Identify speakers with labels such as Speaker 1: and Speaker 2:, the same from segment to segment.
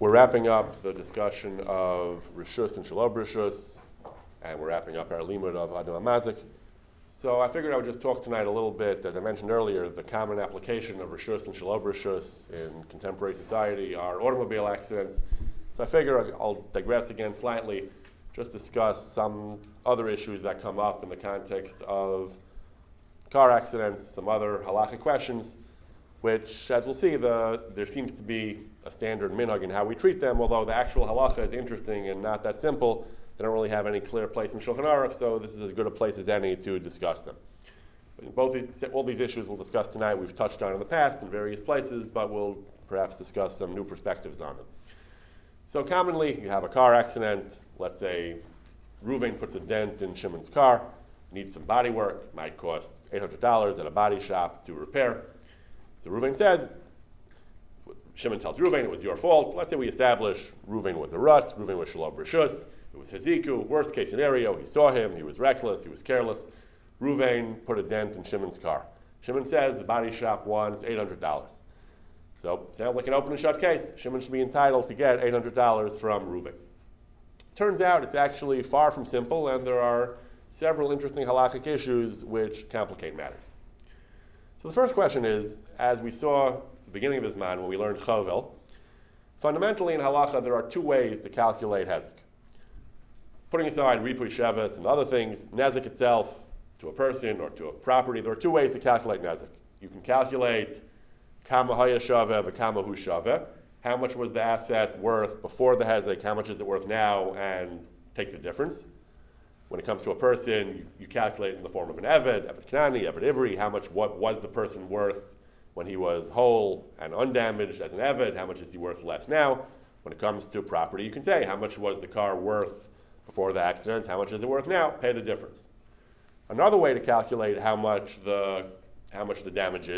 Speaker 1: We're wrapping up the discussion of Rishus and Shalom Rishus, and we're wrapping up our limud of Adam HaMazik. So I figured I would just talk tonight a little bit, as I mentioned earlier, the common application of Rishus and Shalom Rishus in contemporary society are automobile accidents. So I figure I'll digress again slightly, just discuss some other issues that come up in the context of car accidents, some other halachic questions, which, as we'll see, there seems to be a standard minhag in how we treat them, although the actual halacha is interesting and not that simple. They don't really have any clear place in Shulchan Aruch, so this is as good a place as any to discuss them. All these issues we'll discuss tonight we've touched on in the past in various places, but we'll perhaps discuss some new perspectives on them. So commonly, you have a car accident. Let's say Reuven puts a dent in Shimon's car, needs some body work, might cost $800 at a body shop to repair. So Reuven says, Shimon tells Reuven it was your fault. Let's say we establish Reuven was a rut, Reuven was shalom rishus, it was Heziku, worst case scenario, he saw him, he was reckless, he was careless. Reuven put a dent in Shimon's car. Shimon says the body shop wants $800. So sounds like an open and shut case. Shimon should be entitled to get $800 from Reuven. Turns out it's actually far from simple, and there are several interesting halachic issues which complicate matters. So the first question is, as we saw at the beginning of this man when we learned Chovel, fundamentally in halacha there are two ways to calculate hezek. Putting aside ripui sheves and other things, nezek itself to a person or to a property, there are two ways to calculate nezek. You can calculate kama haya shaveh v'kama hu shaveh, how much was the asset worth before the hezek, how much is it worth now, and take the difference. When it comes to a person, you calculate in the form of an Eved Knani, Eved Ivri, what was the person worth when he was whole and undamaged as an Eved, how much is he worth less now. When it comes to property, you can say how much was the car worth before the accident, how much is it worth now, pay the difference. Another way to calculate how much the damage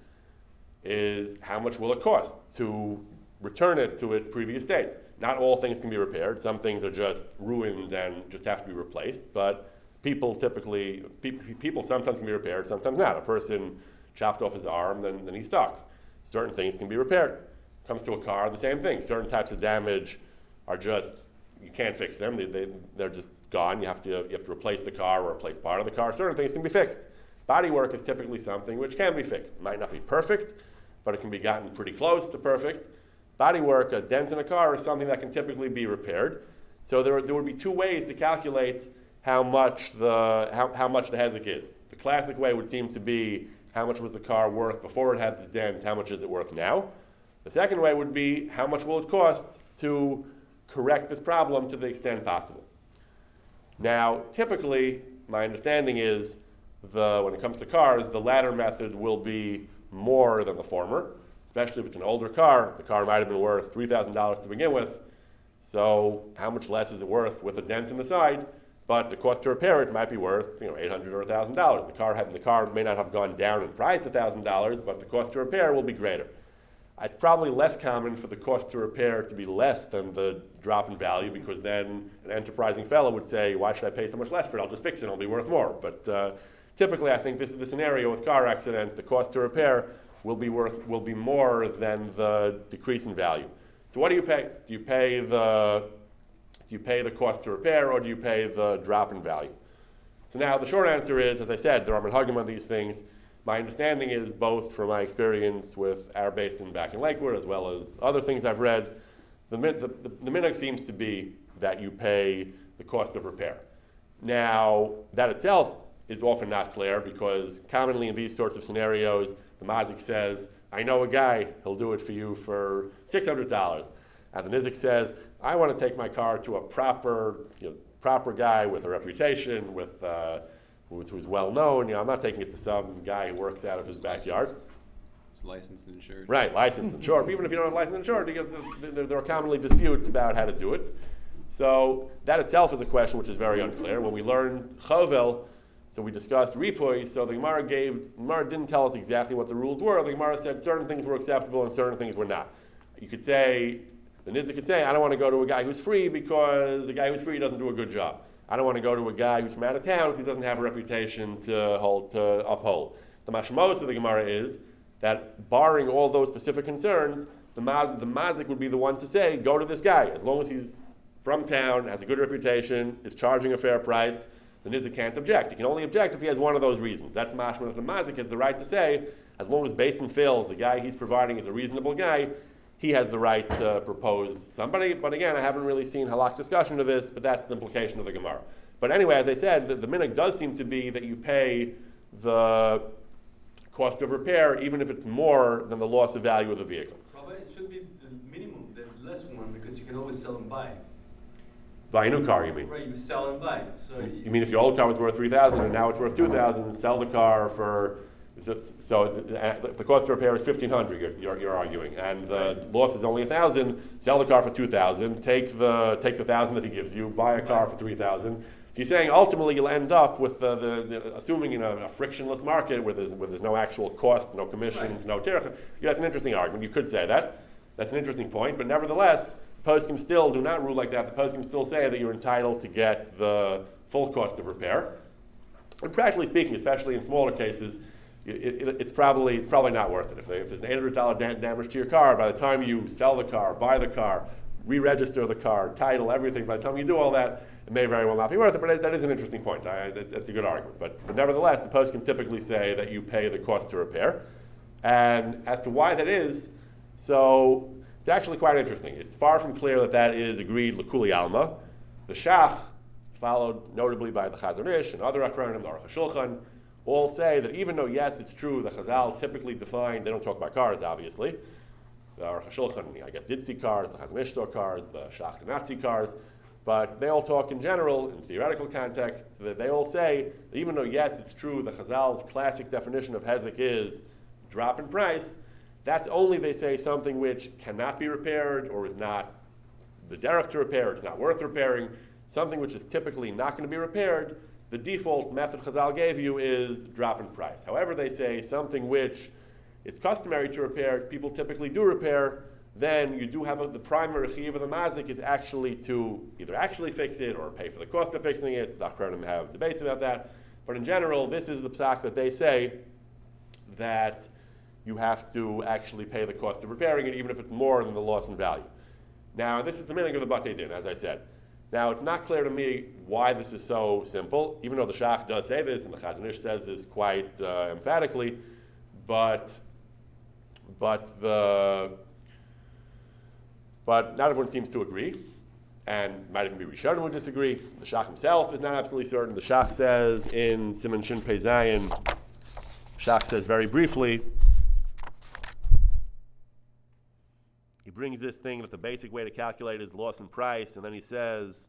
Speaker 1: is how much will it cost to return it to its previous state. Not all things can be repaired. Some things are just ruined and just have to be replaced. But people sometimes can be repaired, sometimes not. A person chopped off his arm, then he's stuck. Certain things can be repaired. Comes to a car, the same thing. Certain types of damage are just, you can't fix them. They're just gone. You have to replace the car or replace part of the car. Certain things can be fixed. Body work is typically something which can be fixed. It might not be perfect, but it can be gotten pretty close to perfect. Body work, a dent in a car, is something that can typically be repaired. So there would be two ways to calculate how much the hezek is. The classic way would seem to be how much was the car worth before it had the dent, how much is it worth now. The second way would be how much will it cost to correct this problem to the extent possible. Now, typically, my understanding is when it comes to cars, the latter method will be more than the former. Especially if it's an older car, the car might have been worth $3,000 to begin with. So how much less is it worth with a dent in the side? But the cost to repair it might be worth $800 or $1,000. The car may not have gone down in price $1,000, but the cost to repair will be greater. It's probably less common for the cost to repair to be less than the drop in value, because then an enterprising fellow would say, why should I pay so much less for it? I'll just fix it, it'll be worth more. But typically I think this is the scenario with car accidents. The cost to repair will be more than the decrease in value. So what do you pay? Do you pay the cost to repair, or do you pay the drop in value? So now the short answer is, as I said, there are minhagim on these things. My understanding is, both from my experience with our Beis Din back in Lakewood, as well as other things I've read, the minhag seems to be that you pay the cost of repair. Now, that itself is often not clear, because commonly in these sorts of scenarios, the mazik says, I know a guy, he'll do it for you for $600. And the nizik says, I want to take my car to a proper guy with a reputation, who's well known. I'm not taking it to some guy who works out of his backyard.
Speaker 2: It's licensed and insured.
Speaker 1: Right, licensed and insured. Even if you don't have licensed and insured, there are commonly disputes about how to do it. So that itself is a question which is very unclear. When we learned Chovel, so we discussed ripui, so the Gemara didn't tell us exactly what the rules were. The Gemara said certain things were acceptable and certain things were not. You could say, the Nizza could say, I don't want to go to a guy who's free because the guy who's free doesn't do a good job. I don't want to go to a guy who's from out of town because he doesn't have a reputation to uphold. The mashmos of the Gemara is that, barring all those specific concerns, the mazik would be the one to say, go to this guy. As long as he's from town, has a good reputation, is charging a fair price, the nizik can't object. He can only object if he has one of those reasons. That's mashma that the mazik has the right to say, as long as based on fails, the guy he's providing is a reasonable guy, he has the right to propose somebody. But again, I haven't really seen halak discussion of this, but that's the implication of the Gemara. But anyway, as I said, the minhag does seem to be that you pay the cost of repair, even if it's more than the loss of value of the vehicle.
Speaker 3: Probably it should be the minimum, the less one, because you can always sell and buy.
Speaker 1: Buy a new car, you mean?
Speaker 3: Right, you sell and buy. So
Speaker 1: you mean if your old car was worth $3,000 and now it's worth $2,000, sell the car for, so if the cost of repair is $1,500, you're arguing, and the loss is only $1,000, sell the car for $2,000, take the $1,000 that he gives you, buy a car for $3,000. So you're saying ultimately you'll end up with assuming in a frictionless market where there's no actual cost, no commissions, no tariff. Yeah, that's an interesting argument. You could say that. That's an interesting point, but nevertheless, poskim still do not rule like that. The poskim still say that you're entitled to get the full cost of repair. And practically speaking, especially in smaller cases, it's probably not worth it. If there's an $800 damage to your car, by the time you sell the car, buy the car, re-register the car, title, everything, by the time you do all that, it may very well not be worth it, but that is an interesting point. That's a good argument. But nevertheless, the poskim typically say that you pay the cost to repair. And as to why that is, so it's actually quite interesting. It's far from clear that is agreed l'kuli alma. The Shach, followed notably by the Chazon Ish and other Achronim, the Aruch HaShulchan, all say that even though, yes, it's true, the Chazal typically define, they don't talk about cars, obviously. The Aruch HaShulchan, I guess, did see cars, the Chazon Ish saw cars, the Shach did not see cars, but they all talk in general, in theoretical contexts, that they all say that even though, yes, it's true, the Chazal's classic definition of hezek is drop in price, that's only, they say, something which cannot be repaired or is not the derech to repair, it's not worth repairing, something which is typically not going to be repaired. The default method Chazal gave you is drop in price. However, they say something which is customary to repair, people typically do repair, then you do have the primary chiyuv of the mazik is actually to either actually fix it or pay for the cost of fixing it. The Achronim have debates about that. But in general, this is the psak that they say that you have to actually pay the cost of repairing it, even if it's more than the loss in value. Now, this is the meaning of the Batei Din, as I said. Now, it's not clear to me why this is so simple, even though the Shach does say this, and the Chazon Ish says this quite emphatically, but not everyone seems to agree, and might even be Rishonim would disagree. The Shach himself is not absolutely certain. The Shach says in Siman Shin Pei Zayin, Shach says very briefly, he brings this thing that the basic way to calculate is loss in price, and then he says,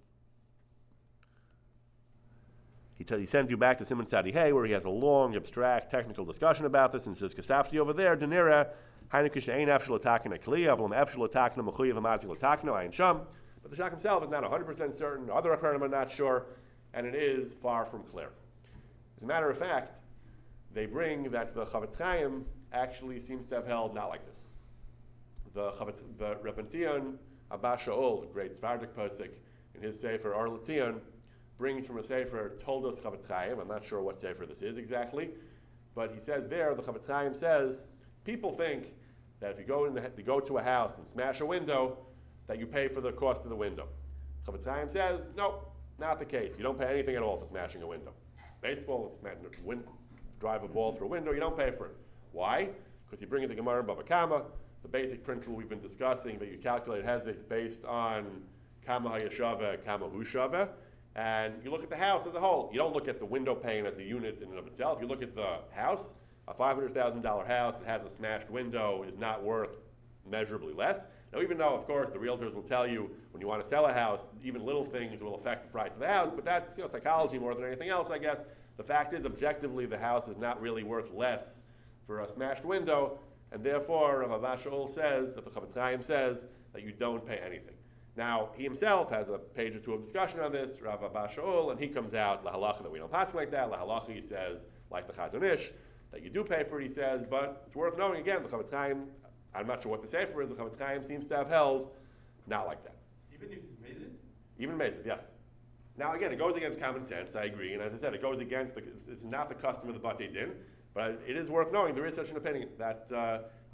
Speaker 1: he sends you back to Siman Tzadi Hey, where he has a long, abstract, technical discussion about this, and says, Kasafti over there, Denira, Heinekish Ein Efshel Atakina Kliya, Avlam Efshel Atakina Mechuyev Amazik Atakina, Ayin Sham. But the Shach himself is not 100% certain, other Achronim are not sure, and it is far from clear. As a matter of fact, they bring that the Chavetz Chaim actually seems to have held not like this. The Rebbe Zion Abba Shaul, the great Sephardic posek, in his Sefer Or L'Tzion, brings from a Sefer Toldos Chavetz Chaim. I'm not sure what Sefer this is exactly, but he says there, the Chavetz Chaim says, people think that if you go to a house and smash a window, that you pay for the cost of the window. Chavetz Chaim says, no, not the case. You don't pay anything at all for smashing a window. Baseball, drive a ball through a window, you don't pay for it. Why? Because he brings a Gemara in Bava Kama, the basic principle we've been discussing, that you calculate hezek based on kama hayashava, kama hushava, and you look at the house as a whole. You don't look at the window pane as a unit in and of itself. You look at the house. A $500,000 house that has a smashed window is not worth measurably less. Now, even though, of course, the realtors will tell you when you want to sell a house, even little things will affect the price of the house, but that's psychology more than anything else, I guess. The fact is, objectively, the house is not really worth less for a smashed window, and therefore, Rav Abba Shaul says, that the Chavetz Chaim says, that you don't pay anything. Now, he himself has a page or two of discussion on this, Rav Abba Shaul, and he comes out, La halacha, that we don't pass like that. La halacha, he says, like the Chazon Ish, that you do pay for it, he says, but it's worth knowing, again, the Chavetz Chaim, I'm not sure what the Sefer is, the Chavetz Chaim seems to have held not like that.
Speaker 3: Even if it's Mazid?
Speaker 1: Even Mazid, yes. Now, again, it goes against common sense, I agree, and as I said, it goes against, it's not the custom of the Batei Din, but it is worth knowing there is such an opinion that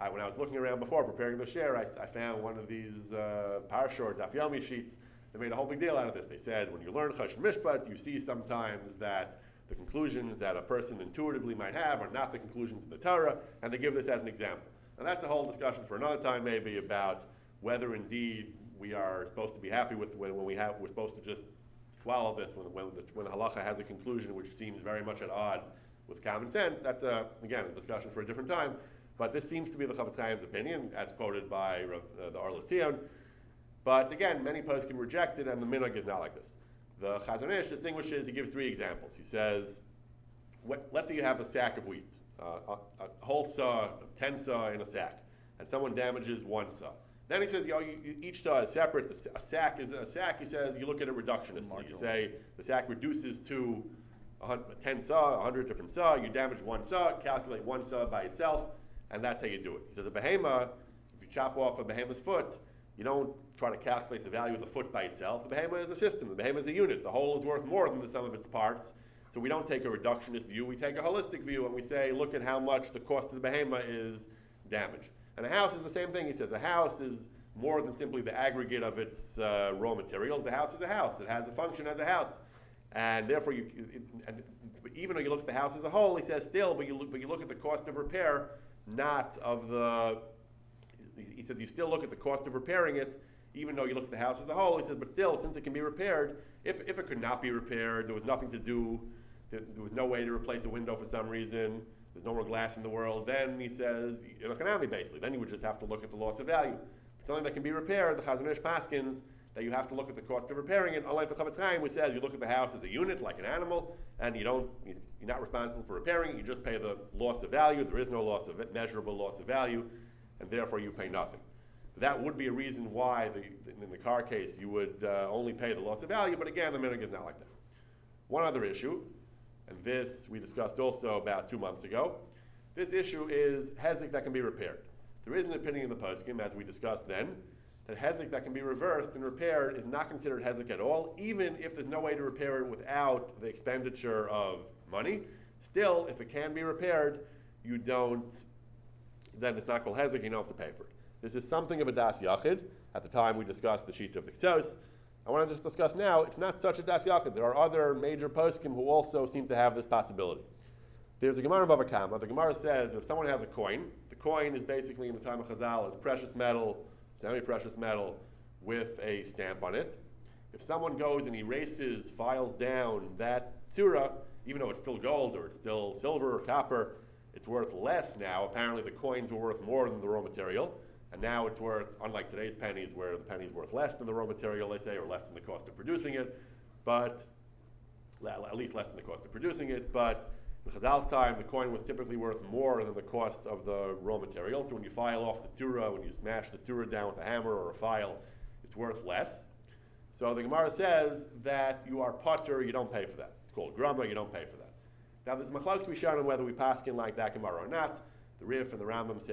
Speaker 1: when I was looking around before preparing the share, I found one of these Parsha or Daf Yomi sheets. They made a whole big deal out of this. They said when you learn Choshen Mishpat, you see sometimes that the conclusions that a person intuitively might have are not the conclusions in the Torah, and they give this as an example. And that's a whole discussion for another time, maybe, about whether indeed we are supposed to be happy with when we're supposed to just swallow this when the halacha has a conclusion which seems very much at odds with common sense. That's again a discussion for a different time. But this seems to be the Chafetz Chaim's opinion, as quoted by the Or LeTzion. But again, many poskim reject it, and the minhag is not like this. The Chazon Ish distinguishes. He gives three examples. He says, let's say you have a sack of wheat, a whole saw, 10 saw in a sack, and someone damages one saw. Then he says, each saw is separate. A sack is a sack. He says, you look at it reductionistly. You say the sack reduces to 10 saw, 100 different saw. You damage one saw, calculate one saw by itself, and that's how you do it. He says a behema, if you chop off a behemoth's foot, you don't try to calculate the value of the foot by itself. The behema is a system. The behema is a unit. The whole is worth more than the sum of its parts. So we don't take a reductionist view. We take a holistic view, and we say, look at how much the cost of the behema is damage. And a house is the same thing. He says a house is more than simply the aggregate of its raw materials. The house is a house. It has a function as a house. And therefore, even though you look at the house as a whole, he says still, but you look at the cost of repair, not of the... He says you still look at the cost of repairing it, even though you look at the house as a whole. He says, but still, since it can be repaired, if it could not be repaired, there was nothing to do, there was no way to replace a window for some reason, there's no more glass in the world, then he says, economically basically, then you would just have to look at the loss of value. Something that can be repaired, the Chazon Ish paskins, that you have to look at the cost of repairing it, unlike the Chafetz Chaim, which says you look at the house as a unit, like an animal, and you're not responsible for repairing it, you just pay the loss of value. There is no measurable loss of value, and therefore you pay nothing. That would be a reason why, in the car case, you would only pay the loss of value, but again, the minhag is not like that. One other issue, and this we discussed also about 2 months ago, this issue is hezek that can be repaired. There is an opinion in the poskim, as we discussed then, that hezek that can be reversed and repaired is not considered hezek at all, even if there's no way to repair it without the expenditure of money. Still, if it can be repaired, then it's not called hezek, you don't have to pay for it. This is something of a das yachid. At the time we discussed the sheet of the Ksos. I want to just discuss now, it's not such a das yachid. There are other major poskim who also seem to have this possibility. There's a Gemara in Bava Kama. The Gemara says if someone has a coin, the coin is basically, in the time of Chazal, is precious metal, semi-precious metal, with a stamp on it. If someone goes and erases, files down that tzura, even though it's still gold or it's still silver or copper, it's worth less now. Apparently the coins were worth more than the raw material. And now it's worth, unlike today's pennies, where the penny's worth less than the raw material, they say, or less than the cost of producing it, but at least less than the cost of producing it. But in Chazal's time, the coin was typically worth more than the cost of the raw material. So when you file off the tzura, when you smash the tzura down with a hammer or a file, it's worth less. So the Gemara says that you are patur, you don't pay for that. It's called grama, you don't pay for that. Now there's machlokes we shown on whether we paskin like that Gemara or not. The Rif and the Rambam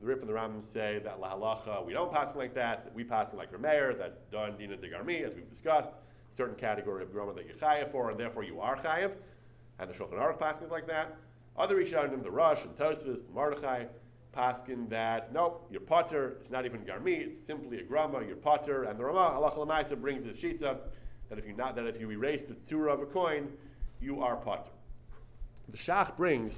Speaker 1: say that la halacha we don't paskin like that we paskin like Rameir, that don dina de garmi, as we've discussed, certain category of grama that you're chayav for, and therefore you are chayav. And the Shulchan Aruch paskins like that. Other Rishonim, the Rosh and Tosfos, Mordechai, paskin that nope, you're patur. It's not even garmi. It's simply a grama. You're patur. And the Ramah halacha l'maisa brings a shita that if you erase the tzura of a coin, you are patur. The Shach brings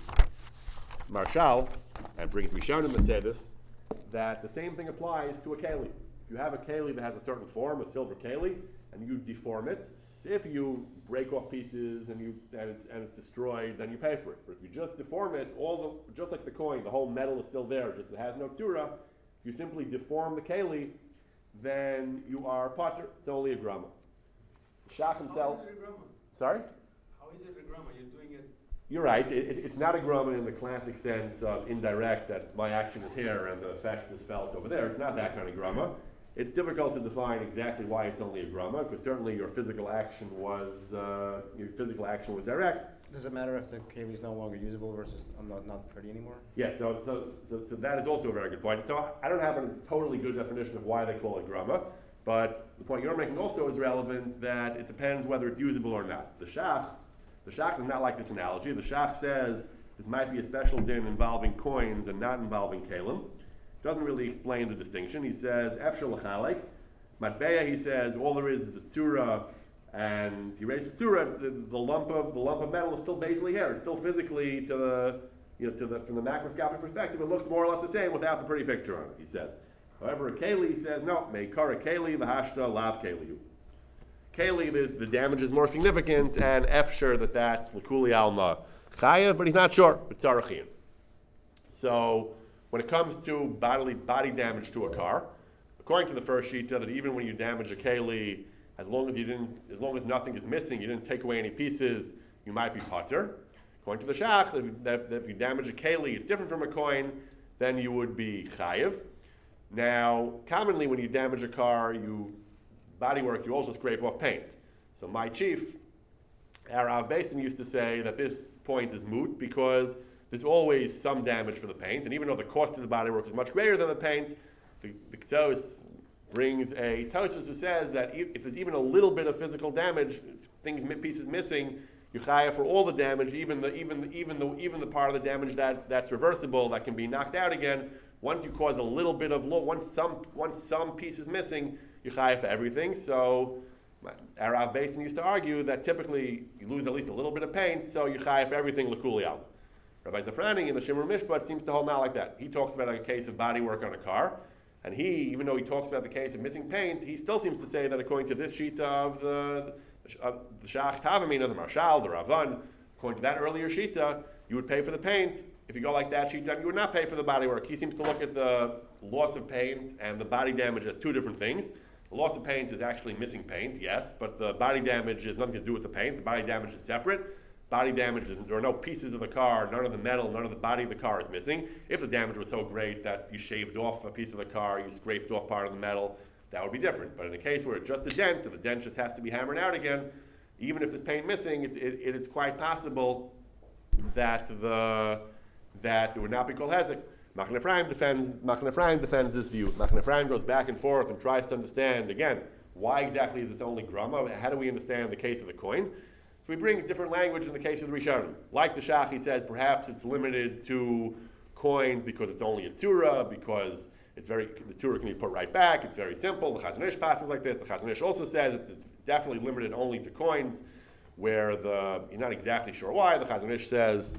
Speaker 1: Marshal and brings Rishonim that say this, that the same thing applies to a keli. If you have a keli that has a certain form, a silver keli, and you deform it, so if you break off pieces and it's destroyed, then you pay for it. But if you just deform it, just like the coin, the whole metal is still there, just it has no tzura. If you simply deform the keli, then you are patur. It's only a grama. The Shach himself.
Speaker 3: How is it a grama?
Speaker 1: Sorry?
Speaker 3: How is it a grama? You're doing it.
Speaker 1: You're right. It's not a grama in the classic sense of indirect, that my action is here and the effect is felt over there. It's not that kind of grama. It's difficult to define exactly why it's only a grama, because certainly your physical action was direct.
Speaker 4: Does it matter if the keli is no longer usable versus not pretty anymore?
Speaker 1: Yeah. So that is also a very good point. So I don't have a totally good definition of why they call it grama, but the point you're making also is relevant, that it depends whether it's usable or not. The Shach does not like this analogy. The Shach says this might be a special din involving coins and not involving kelim. doesn't really explain the distinction. He says, Efshel L'chalek. Matbeya, he says, all there is a tzura, and he raised the tzura, the lump of metal is still basically here. It's still physically from the macroscopic perspective, it looks more or less the same without the pretty picture on it, he says. However, a keli says, no, meikara keli, v'hashta lav keli. Keli, the damage is more significant, and efsher that's l'kuli alma chayav, but he's not sure, but tzarachin. So, when it comes to body damage to a car, according to the first shita, that even when you damage a keli, as long as nothing is missing, you didn't take away any pieces, you might be pater. According to the shach, that if you damage a keli, it's different from a coin, then you would be chayiv. Now, commonly when you damage a car, bodywork, you also scrape off paint. So my chief, Rav Basin, used to say that this point is moot because there's always some damage for the paint, and even though the cost of the bodywork is much greater than the paint, the Ksos brings a Tosfos who says that if there's even a little bit of physical damage, pieces missing, you chayav for all the damage, even the part of the damage that's reversible, that can be knocked out again. Once you cause a little bit of once some piece is missing, you chayav for everything. So, Rav Basin used to argue that typically you lose at least a little bit of paint, so you chayav for everything l'kuli al. Rabbi Zafrani in the Shimur Mishpat seems to hold not like that. He talks about a case of bodywork on a car, and even though he talks about the case of missing paint, he still seems to say that according to this shita of the Shach's Havamina, the Marshal, the Ravan, according to that earlier shita, you would pay for the paint. If you go like that shita, you would not pay for the bodywork. He seems to look at the loss of paint and the body damage as two different things. The loss of paint is actually missing paint, yes, but the body damage has nothing to do with the paint. The body damage is separate. Body damage there are no pieces of the car, none of the metal, none of the body of the car is missing. If the damage was so great that you shaved off a piece of the car, you scraped off part of the metal, that would be different. But in a case where it's just a dent, and the dent just has to be hammered out again, even if there's paint missing, it is quite possible that it would not be called hezek. Machne Ephraim defends this view. Machne Ephraim goes back and forth and tries to understand, again, why exactly is this only grama? How do we understand the case of the coin? So he brings different language in the case of the Rishonim. Like the Shach, he says perhaps it's limited to coins because it's only a tzura, because the tzura can be put right back, it's very simple. The Chazon Ish passes like this. The Chazon Ish also says it's definitely limited only to coins, where he's not exactly sure why. The Chazon Ish says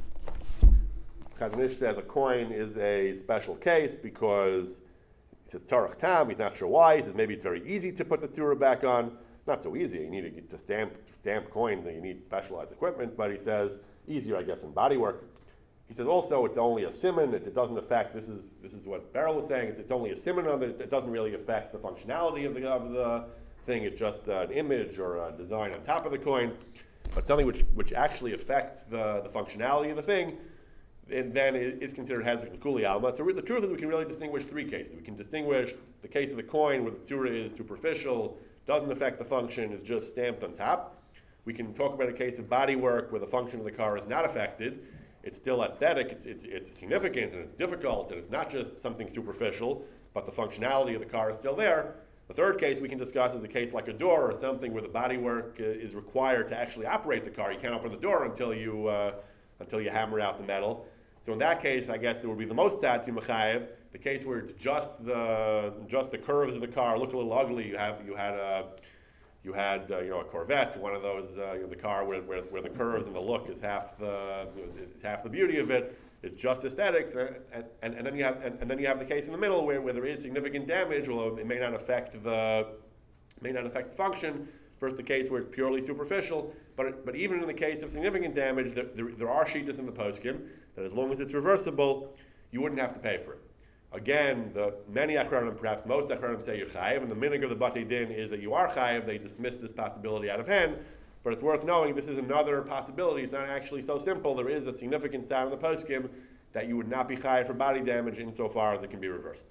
Speaker 1: a coin is a special case because he says Tarach Tam, he's not sure why. He says maybe it's very easy to put the tzura back on. Not so easy. You need to stamp coins, and you need specialized equipment. But he says easier, I guess, in bodywork. He says also it's only a siman. It doesn't affect. This is what Beryl was saying. It's only a siman of it. It doesn't really affect the functionality of the thing. It's just an image or a design on top of the coin. But something which actually affects the functionality of the thing, and then is considered hezek l'kuli alma. So the truth is we can really distinguish three cases. We can distinguish the case of the coin where the tzura is superficial, doesn't affect the function, is just stamped on top. We can talk about a case of bodywork where the function of the car is not affected. It's still aesthetic, it's significant, and it's difficult, and it's not just something superficial, but the functionality of the car is still there. The third case we can discuss is a case like a door or something where the bodywork is required to actually operate the car. You can't open the door until you hammer out the metal. So in that case, I guess there would be the most sad to Mechayev, the case where it's just the curves of the car look a little ugly. You had a Corvette, one of those the car where the curves and the look is half the beauty of it. It's just aesthetics, and then you have the case in the middle where there is significant damage, although it may not affect the function. First, the case where it's purely superficial, but even in the case of significant damage, there are shittas in the poskim that as long as it's reversible, you wouldn't have to pay for it. Again, many achronim, perhaps most achronim, say you're chayiv, and the minhag of the Batei Din is that you are chayiv. They dismiss this possibility out of hand, but it's worth knowing this is another possibility. It's not actually so simple. There is a significant sound in the poskim that you would not be chayiv for body damage insofar as it can be reversed.